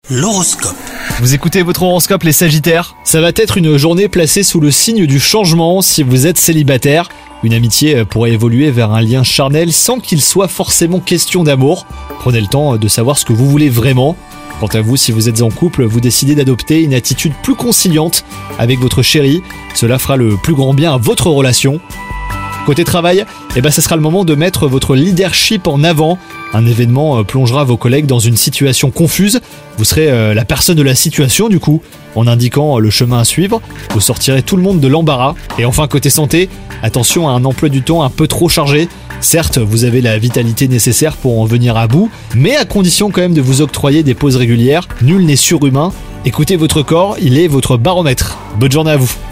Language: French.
L'horoscope. Vous écoutez votre horoscope les Sagittaires. Ça va être une journée placée sous le signe du changement si vous êtes célibataire. Une amitié pourrait évoluer vers un lien charnel sans qu'il soit forcément question d'amour. Prenez le temps de savoir ce que vous voulez vraiment. Quant à vous, si vous êtes en couple, vous décidez d'adopter une attitude plus conciliante avec votre chérie. Cela fera le plus grand bien à votre relation. Côté travail, ça sera le moment de mettre votre leadership en avant. Un événement plongera vos collègues dans une situation confuse. Vous serez la personne de la situation du coup. En indiquant le chemin à suivre, vous sortirez tout le monde de l'embarras. Et enfin côté santé, attention à un emploi du temps un peu trop chargé. Certes, vous avez la vitalité nécessaire pour en venir à bout, mais à condition quand même de vous octroyer des pauses régulières. Nul n'est surhumain. Écoutez votre corps, il est votre baromètre. Bonne journée à vous.